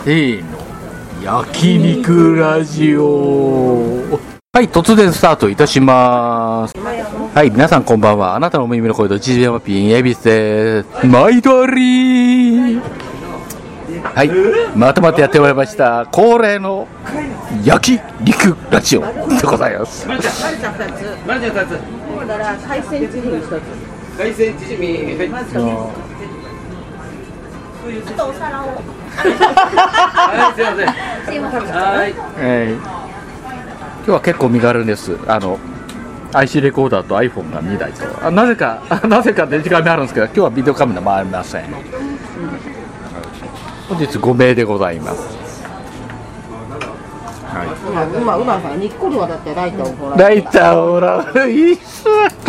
せーの、焼肉ラジオ。はい、突然スタートいたします。はい、皆さんこんばんは。あなたの耳の声とジジヤマピンエビスです。毎度あり。はい、まとまってやってまいりました。恒例の焼肉ラジオでございます。 マルちゃん2つ。マルちゃん2つ。そうだら海鮮チヂミ1つ。海鮮チヂミ。はい。ちょっとお皿を。はい、すいません。すいません。はい。 今日は結構身軽です。IC レコーダーと iPhone が2台と、なぜかデジカメあるんですけど、今日はビデオカメラ回りません。本日5名でございます。 はい。今さんにっこりはだってライターをほら。 ライターをほらいいっす。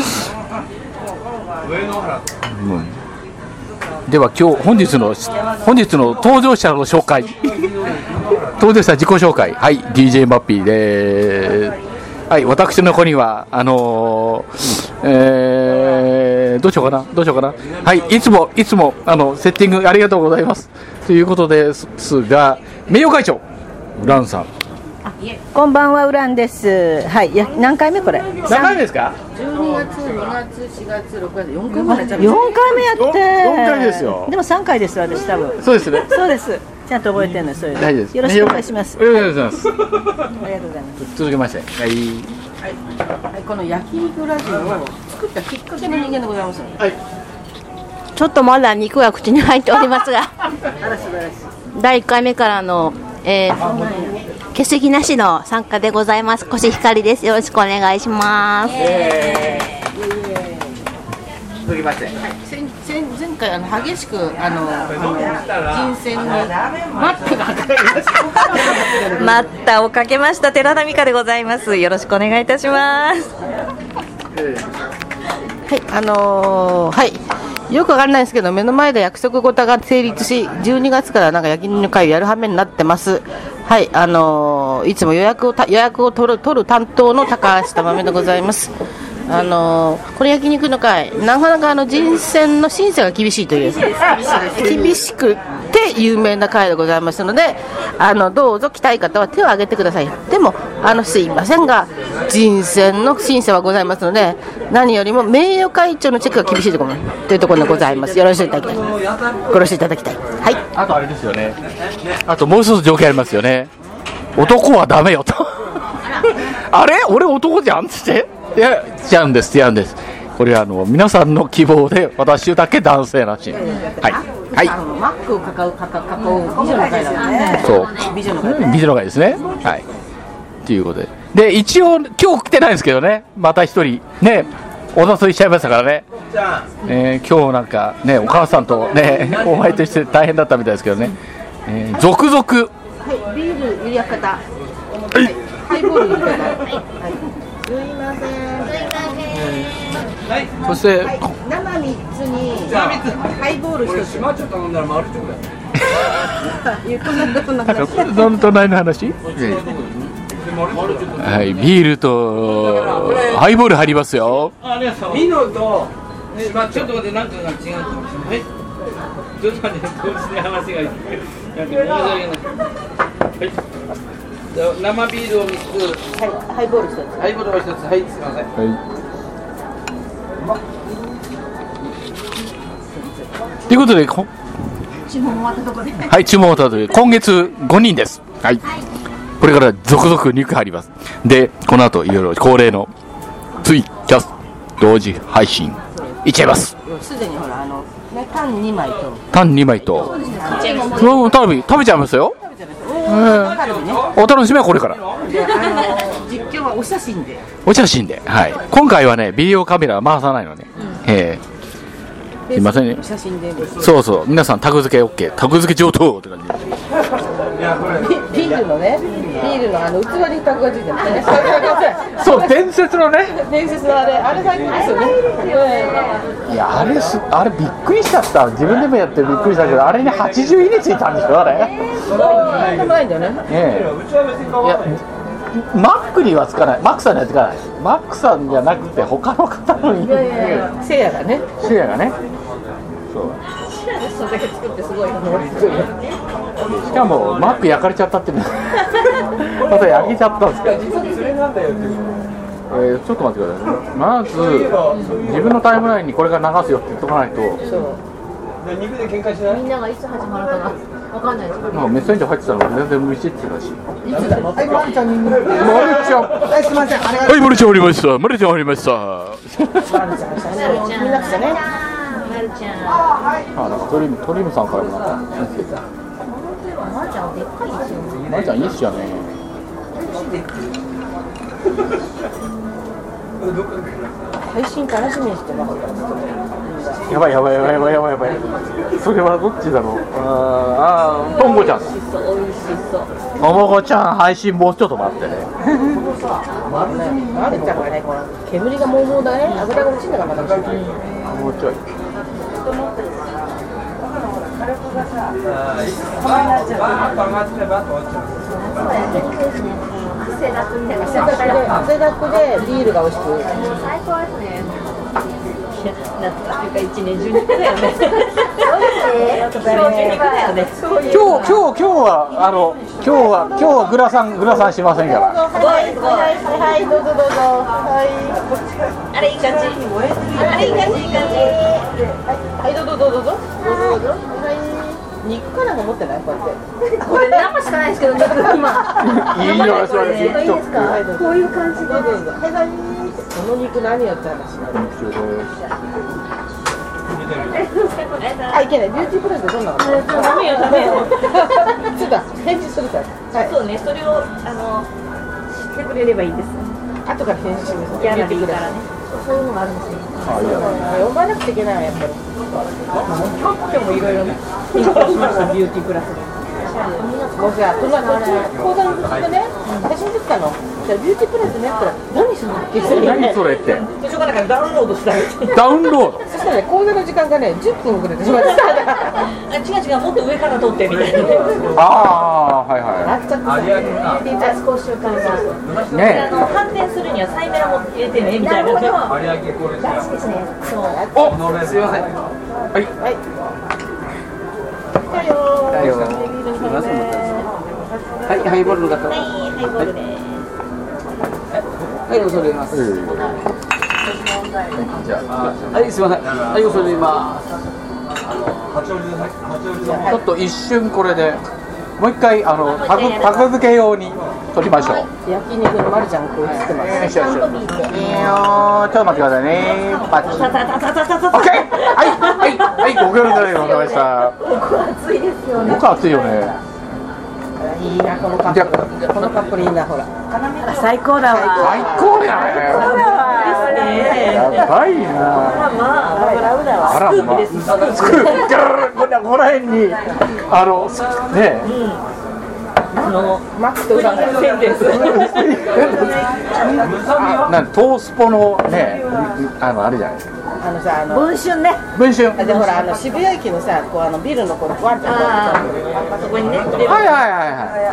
では本日の登場者の紹介。登場者自己紹介。はい、DJ マッピーでーす。はい、私の子にはどうしようかな。はい、いつもセッティングありがとうございますということですが、名誉会長ウランさん。 こんばんは、ウランです。はい、何回目これ？ 何回目ですか ？12月、2月、4月、6月、4回目やっちゃう。 4回目やって。 4回目ですよ。 でも3回です私多分。 そうですね。 そうです。ちゃんと覚えてるのそういうの。 大丈夫です。 よろしくお願いします。 よろしくお願いします。 ありがとうございます。 続きまして、はい、 この焼肉ラジオを作ったきっかけの人間でございます。 はい。 ちょっとまだ肉が口に入っておりますが第1回目からの、欠席なしの参加でございます。コシヒカリです。よろしくお願いします。 続きまして、 前回激しく人選に待ってが待ったをかけました寺田美香でございます。よろしくお願いいたします。 はい、よくわからないですけど目の前で約束事が成立し12月からなんか焼肉会をやる羽目になってます。はい、いつも予約を取る担当の高橋珠美でございます。これ焼肉の会なかなか人選の審査が厳しいという厳しくて有名な会でございますのでどうぞ来たい方は手を挙げてください。でもすいませんが人選の審査はございますので何よりも名誉会長のチェックが厳しいというところでございます。よろしくいただきたい。ごろしいただきたい。はい。 あとあれですよね。あともう一つ条件ありますよね。男はダメよとあれ俺男じゃんっつっていや違うんです。これは皆さんの希望で私だけ男性らしい。はいはいマックを囲う美女の会だよね。 そう美女の会ですね。はいということで一応今日来てないんですけどね、また一人ねお誘いしちゃいましたからね。今日なんかねお母さんとね後輩として大変だったみたいですけどね、続々、 はい、ビール入れ方、ハイボール入れ方、はい、すいません。 そして、 生3つにハイボール1つ。島ちょっと飲んだら丸ちょこだ。 その隣の話、はい、ビールとハイボール入りますよ。 ミノとちょっと待ってなんかが違う。はい。ちょっと待ってこっちで話がいい。なんか申し訳ない。はい。生ビールを3つ。はい。ハイボール1つ。ハイボールを1つ。はい。すみません。 はい。ということで注文終わったところではい、注文終わったところで今月5人です。はい。これから続々肉入ります。で、この後いろいろ恒例のツイキャス同時配信いっちゃいます。 すでにほらタン2枚とタン2枚と食べちゃいますよ。お楽しみはこれから。 実況はお写真で。 はい。今回はねビデオカメラは回さないのね。すいませんね。 写真でそうそう、皆さんタグ付け OK、 タグ付け上等って感じで。 ビールの器にタグがついてる。 そう伝説のね。 あれ最近ですよね。 いやあれびっくりしちゃった。自分でもやってびっくりしたけど、あれに80イニついたんでしょあれ。 うまいんだよね。 いやマックにはつかない。マックさんにはつかない。マックさんじゃなくて他の方のせいやがね。 そう。 それだけ作ってすごい。 しかもマック焼かれちゃったってまた焼けちゃったんですけど、ちょっと待ってくださいね。まず自分のタイムラインにこれから流すよって言っとかないと。 肉で喧嘩しない？ みんながいつ始まるかがわかんないです。 なんかメッセンジャー入ってたの全然無視ってたし。 いつだ？はい、まるちゃんに。 まるちゃん。 はい、すみません。あれが。 はい、まるちゃんありました。まるちゃんありました。 みんな来たね。 まるちゃん。 あ、なんかトリムさんからもなんかメッセージ。 まるちゃんでっかいですよね。 まるちゃんいいっすよね。 配信楽しみにしてます。 やばい。それはどっちだろう。とんごちゃん。 美味しそう。 ともこちゃん配信もうちょっと待ってね。 まるちゃんがね、この煙がもうだね、油が落ちるのがまだ欲しい。 もうちょい。 汗だくでビールが美味しく。 最高ですね。夏とか一年中肉だよね。 今日はグラサンしませんから。 はい、どうぞ。 あれいい感じ。 はい、どうぞ。肉かなんか持ってないこうやって。 これ生しかないですけど、今。 いいよ、それ。 いいですか。こういう感じで。 この肉何よって話。あ、いけない。ビューティープレスでどんなの？ダメよ。ちょっと返事するから。 そうね、それをしてくれればいいです。 後から返事します。 ギャラリーからね。そういうのがあるんですね。 呼ばなくちゃいけないわやっぱり。今日もいろいろね。ビューティープラス。もうさ、講座の途中でね、私に言ったの。ビューティープラスねって何するのって言って。 何それって。 図書館からダウンロードしたい。 ダウンロード。 そしたらね、講座の時間がね、10分遅れてしまった。違う、もっと上から撮ってみたいな。 ああ、はい。 あっちゃった。ビューティープラス講習会が。 ね。 反転するにはサイメラも入れてねみたいな。大事ですね。そう。 お、すいません。はい。はい、ハイボールの方。 ハイボールです。 はい、恐れ入ります。 じゃあ、 はい、すみません。はい、恐れ入ります。 ちょっと一瞬これでもう一回タグ付け用に撮りましょう。 焼肉のまるちゃんがこう映ってます。 ちょっと待ってくださいね。パチッ。オッケー。はい、ご協力ありがとうございました。 僕暑いですよね。 僕暑いよね。 いいなこのカップル。このカップルいいなほら。 最高だわ。 最高やね。やばいな。あらま。スクープこの辺にね。 マックとさんが宣伝する。 なんトースポのね、あれじゃないですか。 さ文春ね。 文春。 でほら渋谷駅のさこうビルのこうワンちゃんそこにね。 はい。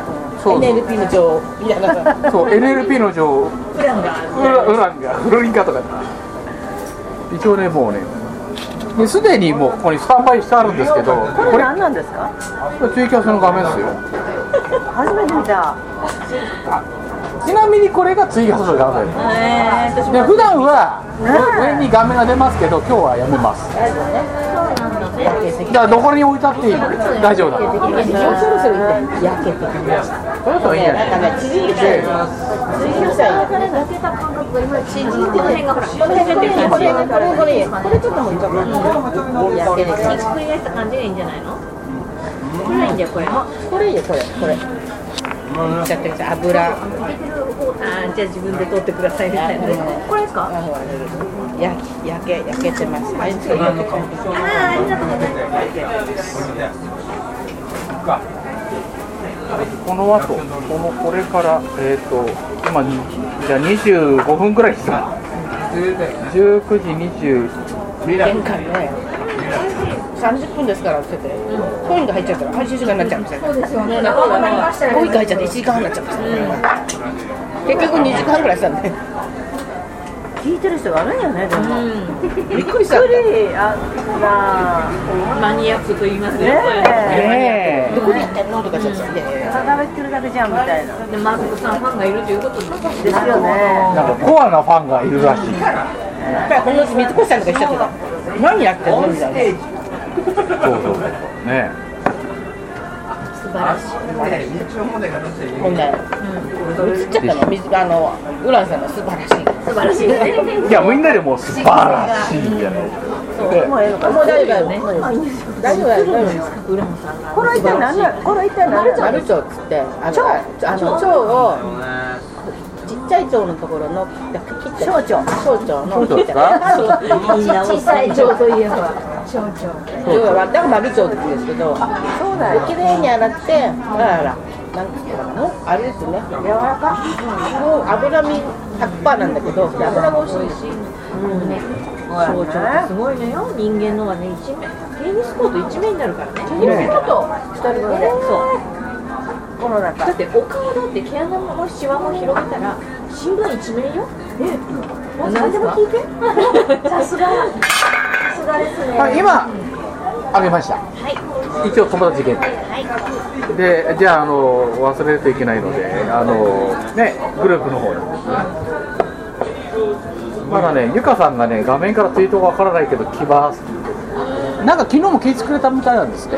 そう。 NLP の女王みたいな。 そう NLP の女王。ウランがフロリンカとか。一応ねもうね。すでにもうここにスタンバイしてあるんですけど。 これ何なんですか？ ツイキャスの画面ですよ。 初めて見た。 ちなみにこれがツイキャスの画面。で普段は上に画面が出ますけど今日はやめます。だからどこに置いたっていいの？大丈夫だ。 そろそろ言って焼けてきました。 そろそろいいやね。 縮んでた感覚が今縮んでこの辺がほらこの辺がこれちょっともう焼けてきました。 ひっくり返した感じがいいんじゃないの？これいいんだよこれ。 これいいよこれ。ちゃってる油。 じゃあ自分で取ってくださいみたいな。これですか？ 焼けてます。はい、ありがとうございます。 この後これから今じゃあ25分くらいですか。19時20。 玄関ね。30分ですからって言ってコインが入っちゃったら配信時間になっちゃうんですよ。 そうですよね。 コインが入っちゃって1時間半になっちゃうんですよ。結局2時間ぐらいしたんで。 聞いてる人が悪いよねでも。 びっくりした。 あんなマニアックと言いますね。 ねどこに行ってんのとかちょっとね。 ただ食べてるだけじゃんみたいな。 で、マスクさんファンがいるということです。 ですよね。 なんかコアなファンがいるらしい。 この水越さんとか言っちゃってた。何やってんのみたいな。 そうね。 素晴らしい。 もうね、映っちゃったの、ウランさんの素晴らしい。 素晴らしいね。 いやみんなでもう素晴らしいじゃない。 もうええのか。 もう大丈夫だよね。大丈夫だよ。 これ一体何だ。これ一体何だ。 マルチョウっつって蝶をちっちゃい蝶のところの切って小腸のそうですか？ みんな小さい蝶といえば蝶々。 だからマルチョウって言うんですけど、 そうだよ。 綺麗に洗ってほらなんつってたかな、あれですよね、 柔らか。 もう脂身100%なんだけど脂が美味しいし、 蝶々ってすごいのよ。人間のはね、一面テニスコート一面になるからね。 テニスコート2人分で。 そう。 この中。 だってお顔だって毛穴もシワも広げたら新聞一面よ。もう何でも聞いて。さすがですね。 今あげました。一応友達限定。で、じゃあ忘れるといけないので、ねグループの方に。まだね、ゆかさんがね画面からツイートがわからないけど来ます。なんか昨日も聞いてくれたみたいなんですって。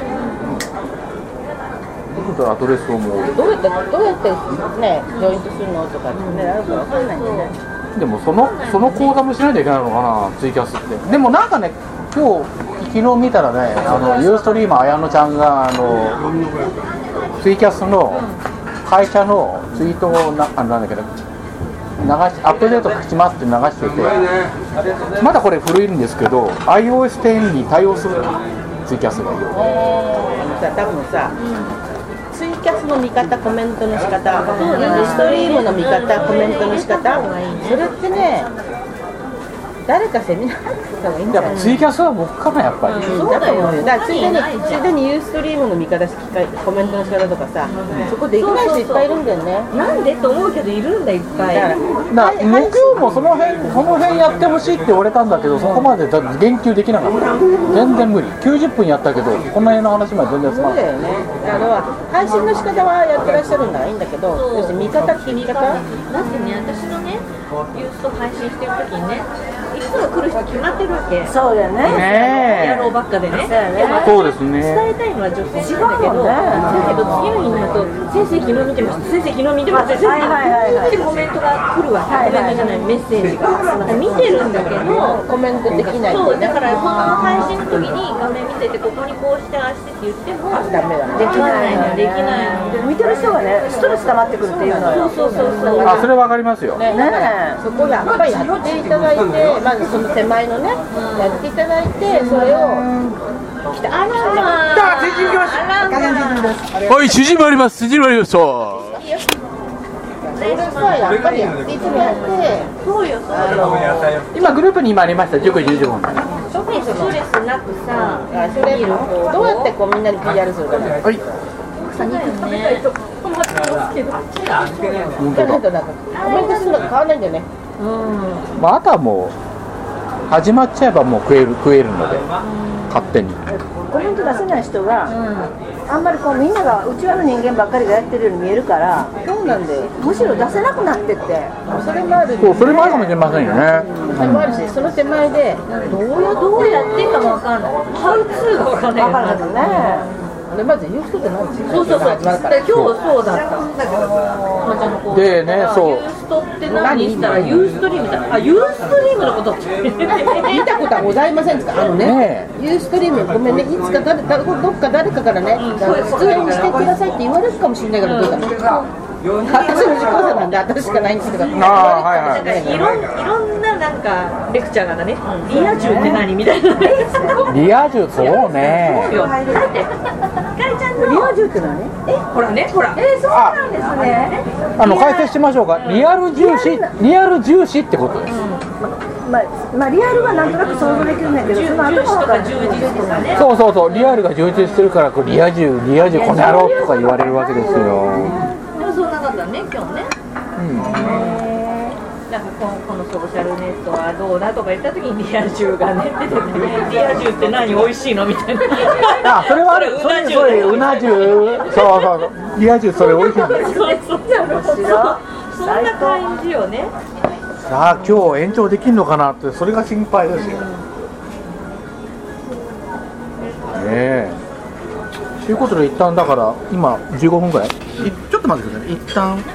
アドレスをもうどうやってねジョイントするのとかねあるかわかんないんでね。 でもその講座もしないといけないのかな、ツイキャスって。でもなんかね、昨日見たらね、ユーストリーマー綾乃ちゃんがツイキャスの会社のツイートをなんだけどアップデートしますって流してて、まだこれ古いんですけど iOS10 に対応するツイキャスがいる。 多分さ、ツイキャスの見方、コメントの仕方、ストリームの見方、コメントの仕方、それってね、誰かセミナー入った方がいいんじゃない？ やっぱツイキャスは僕かな、やっぱり。 そうだと思うよ。だからついでにユーストリームの見方、コメントの仕方とかさ、そこできない人いっぱいいるんだよね。 なんでと思うけどいるんだいっぱい。 木曜もその辺やってほしいって言われたんだけど、そこまで言及できなかった。全然無理。90分やったけど、この辺の話まで全然つまらない。 そうだよね。配信の仕方はやってらっしゃるんならいいんだけど、要するに見方、聞き方。 だってね、私のね、ユースト配信してる時にね、いつも来る人決まってるわけ。 そうだよね。 野郎ばっかでね。 そうですね。 伝えたいのは女性なんだけど、だけど次の日になると先生昨日見てます。先生昨日見てます。先生ってコメントが来るわけ。コメントじゃないメッセージが。見てるんだけどコメントできない。 そうだからこの配信の時に画面見ててここにこうしてああしてって言ってもダメだね。 できないのできないの。 で見てる人がね、ストレス溜まってくるっていうのよ。 そう。 あ、それわかりますよ。 ね、だからそこやっぱりやっていただいて、まずその手前のね、やっていただいて、それをあらはい、縮まります。縮まります。 それさ、やっぱりやっていただいて、 そうよ今グループに今ありました19時15分。 ストレスなくさそれどうやってこうみんなに PR するかな。 はい。 草に行くね本当だ。 なんかコメントするのと変わらないんだよね。 まああとはもう始まっちゃえばもう食えるので、勝手に。 コメント出せない人が、あんまりこうみんなが内輪の人間ばっかりがやってるように見えるから、 そうなんだよ。 むしろ出せなくなってって。 それもある。 そう、それもあるかもしれませんよね。 それもあるし、その手前でどうやってかもわかんない。ハウツーがわかんないよ分からないね。 まず言う人って何ですか。 そう始まるから。 今日そうだったでね、そうユーストって何したらユーストリームだ。あ、ユーストリームのことって見たことはございませんですか。 ねユーストリームごめんね、いつかどっか誰かからね、普通にしてくださいって言われるかもしれないからどうだろう。私の自己差なんで私しかないんですけど、言われるかもしれないいろんななんかレクチャーがね、リア充って何みたいな。 リア充、そうね。 だってひかりちゃんのリア充って何？ ほらね、ほら。 そうなんですね。 解説しましょうか。リアル重視ってことです。 まあリアルはなんとなく想像できるんだけど、その後重視とかも分かる。 充実とかね。 そう、リアルが充実してるから、これリア充この野郎とか言われるわけですよ。 でもそうなかったね、今日ね。 なんかこのソーシャルネットはどうだとか言った時にリア充がね出てて、リア充って何美味しいのみたいな。 あ、それはそれうな重、そうそうリア充それ美味しいんだよ。 そんな感じよね。 さあ今日延長できるのかなってそれが心配ですよ。ねえ。ということで一旦だから今15分ぐらい。ちょっと待ってくださいね。一旦